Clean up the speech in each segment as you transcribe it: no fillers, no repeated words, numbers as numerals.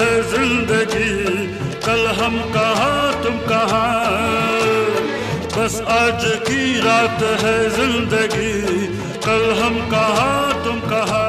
है जिंदगी, कल हम कहाँ तुम कहाँ। बस आज की रात है जिंदगी, कल हम कहाँ तुम कहाँ।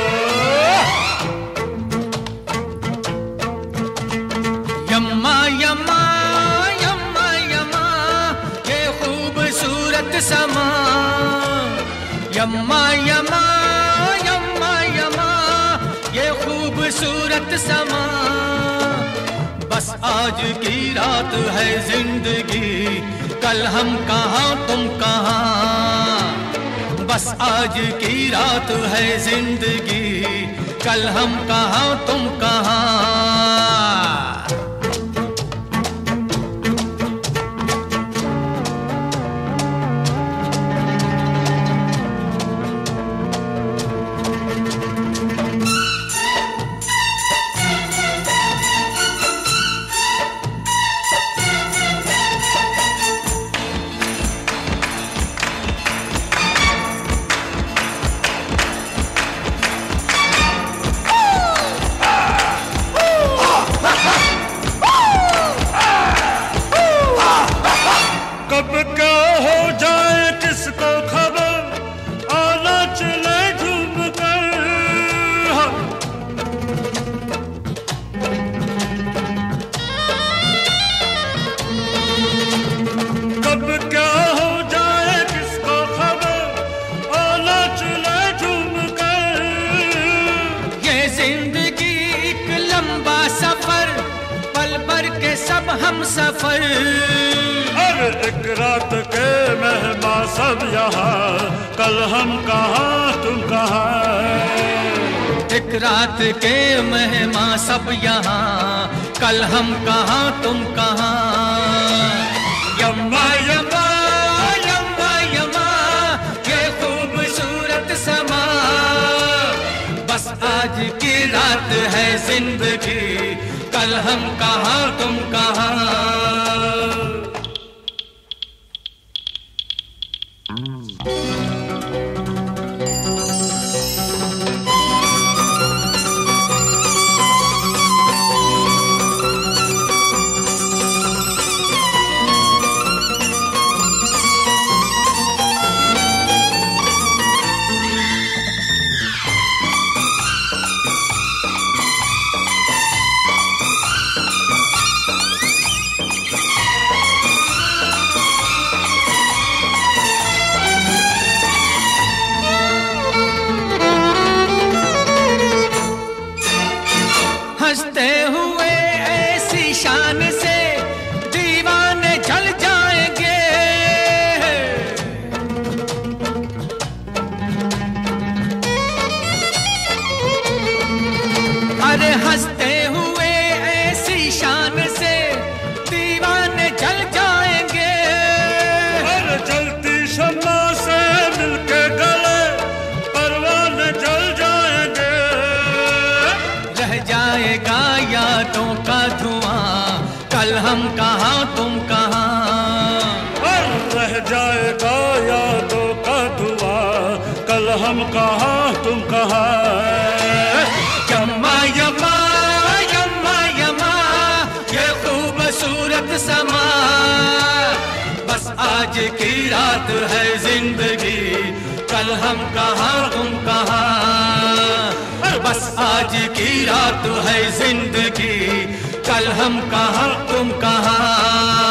यम्मा यम्मा यम्मा यम्मा ये खूबसूरत समा। यम्मा यम्मा यम्मा यम्मा ये खूबसूरत समा। बस आज की रात है जिंदगी, कल हम कहाँ तुम कहाँ। बस आज की रात है जिंदगी, कल हम कहाँ तुम कहाँ। कब क्या हो जाए किसको खबर, आना चले झूम कर। कब क्या हो जाए किसको खबर, आना चले झूम कर। ये जिंदगी एक लंबा सफर, पल भर के सब हम सफर। एक रात के मेहमान सब यहाँ, कल हम कहाँ तुम कहाँ। एक रात के मेहमान सब यहाँ, कल हम कहाँ तुम कहाँ। यम्मा यम्मा यम्मा यम्मा ये खूबसूरत समा। बस आज की रात है जिंदगी, कल हम कहाँ तुम कहाँ। हंसते हुए ऐसी शान से दीवाने जल जाएंगे। अरे हंसते हुए ऐसी शान से दीवाने जल जाएंगे। अरे जलती शम्मा से मिलके गले परवाने जल जाएंगे। रह जाएगा यादों का धुआं, कल हम कहाँ तुम कहाँ। रह जाएगा यादों का धुआं, कल हम कहाँ तुम कहाँ। यम्मा यम्मा यम्मा यम्मा ये खूबसूरत समा। बस आज की रात है जिंदगी, कल हम कहाँ तुम कहाँ। बस आज की रात है जिंदगी, कल हम कहाँ तुम कहाँ।